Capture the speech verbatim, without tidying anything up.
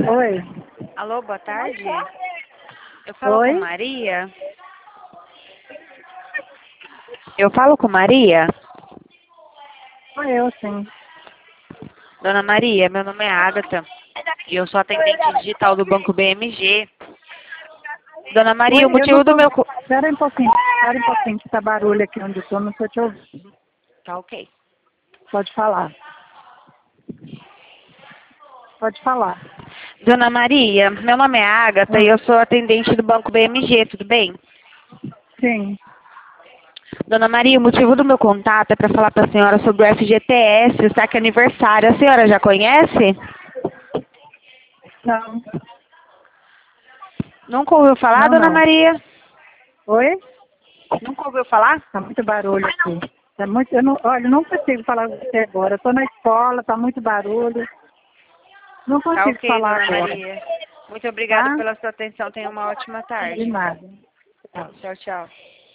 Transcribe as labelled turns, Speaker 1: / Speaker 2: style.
Speaker 1: Oi.
Speaker 2: Alô, boa tarde. Eu falo
Speaker 1: Oi?
Speaker 2: com Maria? Eu falo com Maria?
Speaker 1: Oi, eu sim.
Speaker 2: Dona Maria, meu nome é Agatha e eu sou atendente digital do Banco B M G. Dona
Speaker 1: Oi,
Speaker 2: Maria, o
Speaker 1: eu não
Speaker 2: motivo do
Speaker 1: tô...
Speaker 2: meu... co-
Speaker 1: Espera um pouquinho, espera um pouquinho que tá barulho aqui onde eu tô, não tô te ouvindo.
Speaker 2: Tá ok.
Speaker 1: Pode falar. Pode falar.
Speaker 2: Dona Maria, meu nome é Agatha e
Speaker 1: Hum.
Speaker 2: eu sou atendente do Banco B M G, tudo bem?
Speaker 1: Sim.
Speaker 2: Dona Maria, o motivo do meu contato é para falar para a senhora sobre o F G T S, o saque aniversário. A senhora já conhece?
Speaker 1: Não.
Speaker 2: Nunca ouviu falar,
Speaker 1: Não,
Speaker 2: Dona
Speaker 1: não.
Speaker 2: Maria?
Speaker 1: Oi?
Speaker 2: Nunca ouviu falar?
Speaker 1: Tá muito barulho aqui. Tá muito... Eu não... Olha, eu não consigo falar com você agora. Eu tô na escola, tá muito barulho. Não
Speaker 2: Tá
Speaker 1: consigo
Speaker 2: ok,
Speaker 1: falar
Speaker 2: Dona
Speaker 1: agora.
Speaker 2: Maria. Muito obrigada
Speaker 1: Tá?
Speaker 2: pela sua atenção. Tenha uma ótima
Speaker 1: De
Speaker 2: tarde.
Speaker 1: nada. Tá.
Speaker 2: Tchau, tchau.